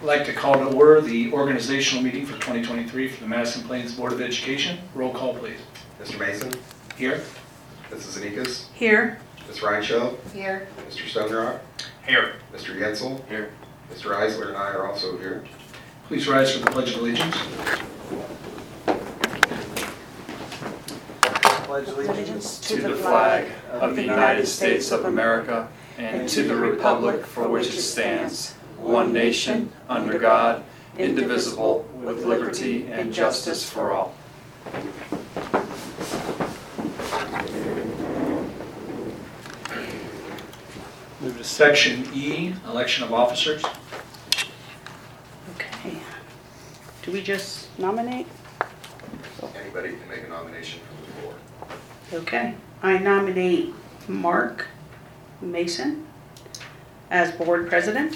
I'd like to call to order the organizational meeting for 2023 for the Madison Plains Board of Education. Roll call, please. Mr. Mason, Here. Mrs. Zanikas, Here. Ms. Reinschel, Here. Mr. Stonerock, Here. Mr. Yensel, Here. Mr. Eisler, and I are also here. Please rise for the Pledge of Allegiance. Pledge allegiance to the flag of the United States of America and to the republic for which it stands, one nation, under God, indivisible, with liberty and justice for all. Move to Section E, Election of Officers. Okay. Do we just nominate? Anybody can make a nomination from the floor. Okay. I nominate Mark Mason as board president.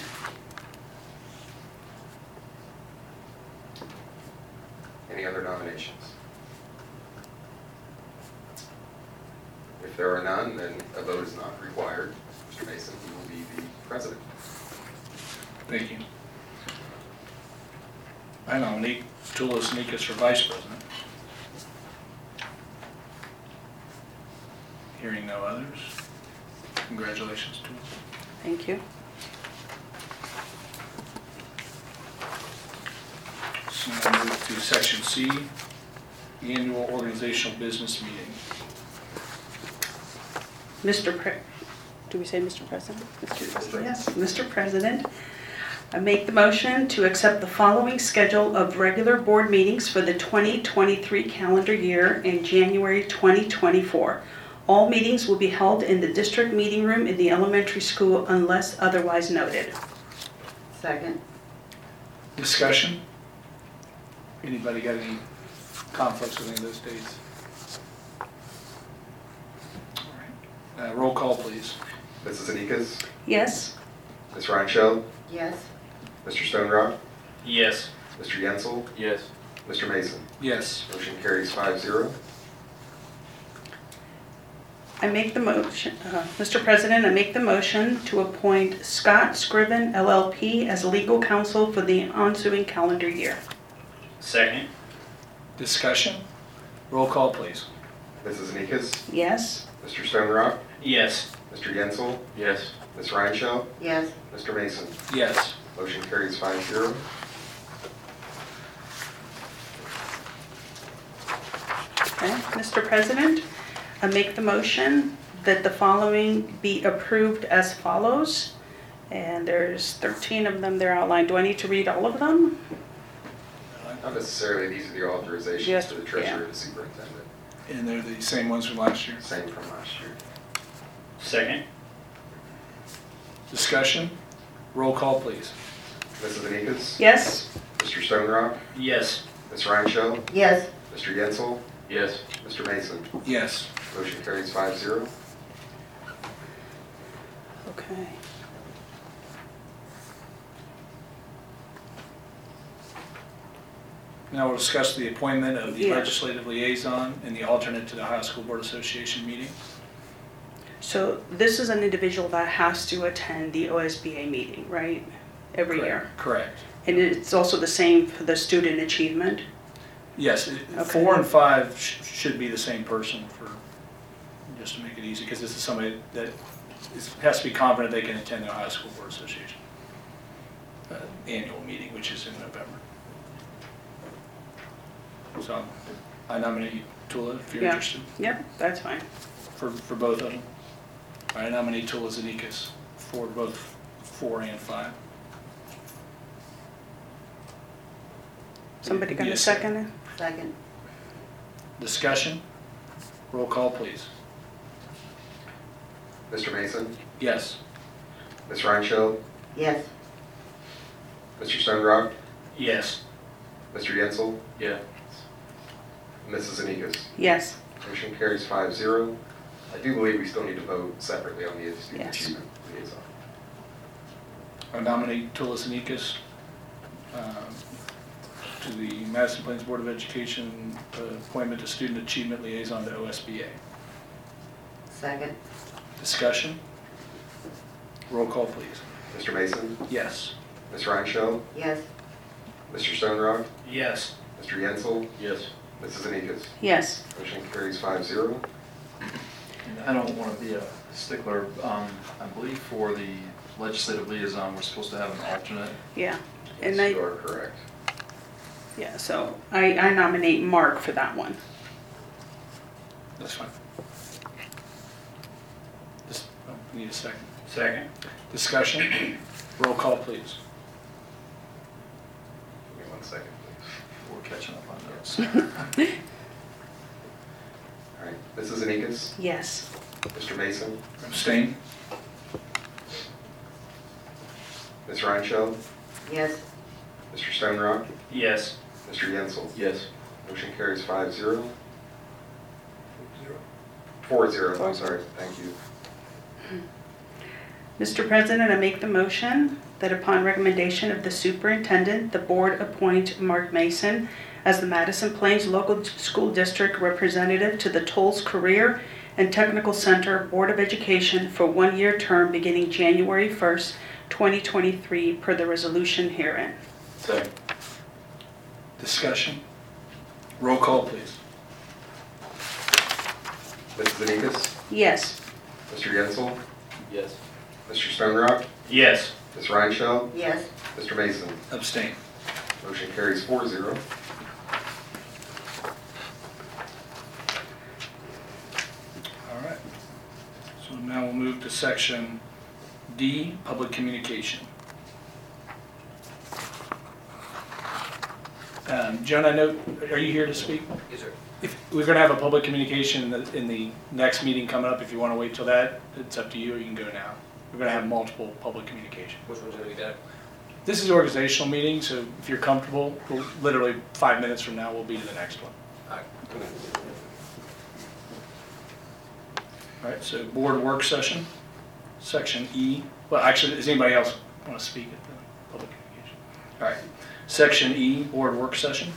Any other nominations? If there are none, then a vote is not required. Mr. Mason, you will be the president. Thank you. I nominate Tula Zanikas for vice president. Hearing no others. Congratulations, Tula. Thank you. So now move to Section C, the annual organizational business meeting. Do we say Mr. President? Mr. President. Yes, Mr. President. I make the motion to accept the following schedule of regular board meetings for the 2023 calendar year and January 2024. All meetings will be held in the district meeting room in the elementary school unless otherwise noted. Second. Discussion? Anybody got any conflicts with any of those dates? All right. Roll call, please. Mrs. Zanikas, Yes? Ms. Reinschel, Yes. Mr. Stonerock, Yes. Mr. Yensel, Yes. Mr. Mason. Yes. Motion carries 5-0. I make the motion, Mr. President, I make the motion to appoint Scott Scriven LLP as legal counsel for the ensuing calendar year. Second. Discussion? Roll call, please. Mrs. Zanikas, Yes? Mr. Stonerock, Yes. Mr. Yensel, Yes. Ms. Reinschel, Yes. Mr. Mason. Yes. Motion carries 5-0. Okay, Mr. President, I make the motion that the following be approved as follows. And there's 13 of them there outlined. Do I need to read all of them? Not necessarily, these are the authorizations Yes, to the treasurer yeah. and the superintendent. And they're the same ones from last year. Same from last year. Second. Discussion? Roll call, please. Mrs. Zanikas, Yes? Mr. Stonerock, Yes. Ms. Reinschel, Yes. Mr. Yensel, Yes. Mr. Mason. Yes. Motion carries 5-0. Okay. Now we'll discuss the appointment of the Yeah. legislative liaison and the alternate to the Ohio School Board Association meeting. So this is an individual that has to attend the OSBA meeting, right? Every year. Correct. And it's also the same for the student achievement? Yes, Okay. 4 and 5 should be the same person for, just to make it easy, because this is somebody that has to be confident they can attend the Ohio School Board Association annual meeting, which is in November. So I nominate you, Tula, if you're Yeah. interested, Yep, that's fine. for both of them. I nominate Tula Zanikas for both 4 and 5. Somebody gonna Yes. second it? Second. Discussion? Roll call, please. Mr. Mason, Yes. Ms. Reinschel, Yes. Mr. Stonerock, Yes. Mr. Yensel, Yeah. Mrs. Zanikas. Yes. Motion carries 5-0. I do believe we still need to vote separately on the student Yes. achievement liaison. I nominate Tula Zanikas to the Madison Plains Board of Education appointment to Student Achievement Liaison to OSBA. Second. Discussion? Roll call, please. Mr. Mason, Yes. Ms. Reinschel, Yes. Mr. Stonerock, Yes. Mr. Yensel, Yes. Mrs. Anikas. Yes. Motion carries 5-0. I don't want to be a stickler. I believe for the legislative liaison, we're supposed to have an alternate. Yeah. And Yes, you I, are correct. yeah, so I nominate Mark for that one. That's fine. Need a second. Second. Discussion. Roll call, please. Give me 1 second, please. We're catching up on those. All right, Mrs. Anikas, Yes. Mr. Mason, Abstain? Ms. Reinschel, Yes. Mr. Stonerock, Yes. Mr. Yensel. Yes. Motion carries 5-0. 4-0, I'm sorry, thank you. Mr. President, I make the motion that upon recommendation of the superintendent, the board appoint Mark Mason as the Madison Plains Local School District representative to the Tolles Career and Technical Center Board of Education for 1-year term beginning January 1st, 2023, per the resolution herein. Second. Discussion. Roll call, please. Mrs. Anikas, Yes. Mr. Yensel, Yes. Mr. Stonerock, Yes. Ms. Reinschel, Yes. Mr. Mason. Abstain. Motion carries 4-0. All right. So now we'll move to section D, public communication. Joan, I know, are you here to speak? Yes, sir. If we're going to have a public communication in the next meeting coming up, if you want to wait till that, it's up to you, or you can go now. We're going to have multiple public communication. Which one's gonna be that? This is an organizational meeting, so if you're comfortable, literally 5 minutes from now, we'll be to the next one. All right. All right, so board work session, section E. Well, actually, does anybody else want to speak at the public communication? All right, section E, board work session.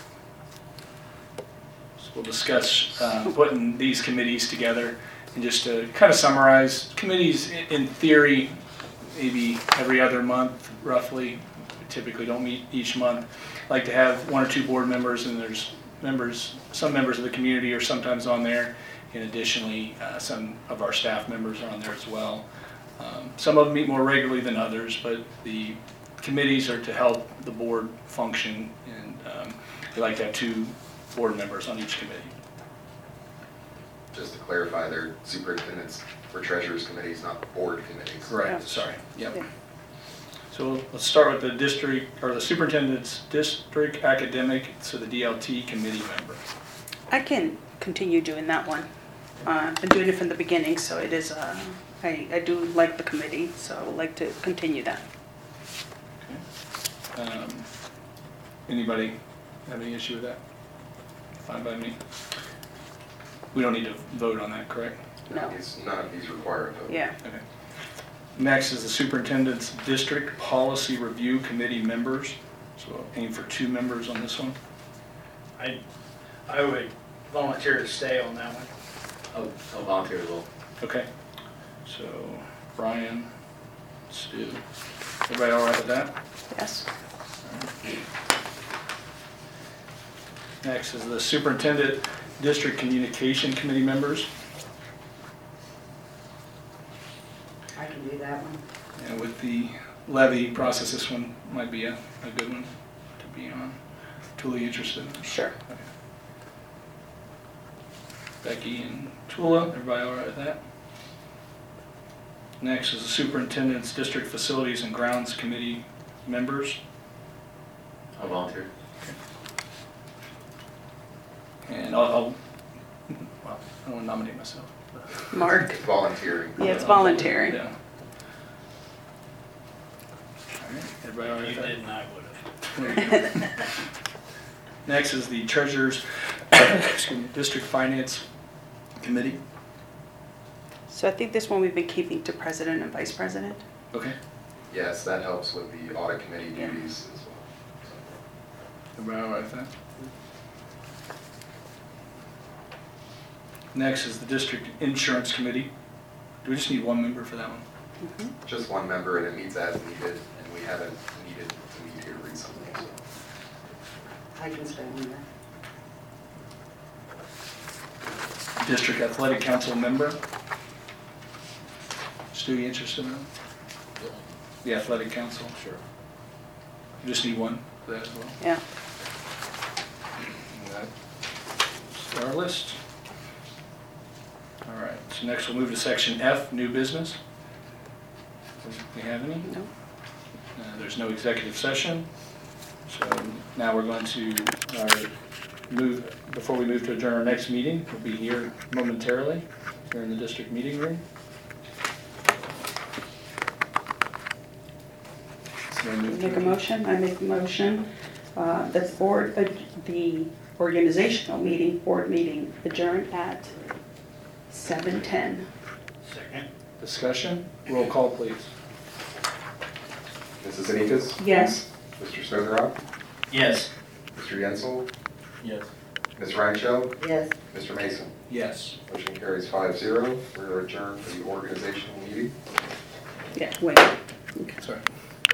So we'll discuss putting these committees together. And just to kind of summarize, committees in theory, maybe every other month roughly, we typically don't meet each month. Like to have 1 or 2 board members, and there's some members of the community are sometimes on there. And additionally, some of our staff members are on there as well. Some of them meet more regularly than others, but the committees are to help the board function, and we like to have 2 board members on each committee. Just to clarify, they're superintendents or treasurers committees, not board committees. Correct, sorry, yep. Yeah. So let's start with the district, or the superintendent's district academic, so the DLT committee member. I can continue doing that one. I've been doing it from the beginning, so it is, I do like the committee, so I would like to continue that. Okay. Anybody have any issue with that? Fine by me. We don't need to vote on that, correct? No. None of these require a vote. Yeah. Okay. Next is the superintendent's district policy review committee members. So aim for 2 members on this one. I would volunteer to stay on that one. I'll volunteer as well. Okay. So Brian, Stu, everybody all right with that? Yes. Next is the superintendent district communication committee members. I can do that one. And with the levy process, this one might be a good one to be on. Tula, interested? Sure. Okay. Becky and Tula, everybody all right with that? Next is the superintendent's district facilities and grounds committee members. I'll volunteer. And well, I don't want to nominate myself. Mark? It's volunteering. Yeah, it's voluntary. Yeah. All right, everybody all right You with that? did and I would have. Next is the treasurer's excuse me, district finance committee. So I think this one we've been keeping to president and vice president. Okay, Yes, that helps with the audit committee Yeah. duties as well. everybody all right with that? Next is the district insurance committee. Do we just need 1 member for that one? Mhm. Just 1 member, and it meets as needed, and we we haven't needed to meet here recently, so. I can stay on there. District Athletic Council member. Stu, you interested in that? The Athletic Council? Sure. You just need one for that as well? Yeah. That's our list. All right, so next we'll move to section F, new business. Do we have any? No. There's no executive session. So now we're going to before we move to adjourn our next meeting, we'll be here momentarily, here in the district meeting room. So I move to- Make a motion, I make a motion that the organizational meeting, board meeting adjourn at 7:10. Second. Discussion, roll call please. Mrs. Anikas? Yes. Mr. Stonerock? Yes. Mr. Yensel? Yes. Ms. Reinschel? Yes. Mr. Mason? Yes. Motion carries 5-0. We're adjourned for the organizational meeting. Yeah, wait. Sorry.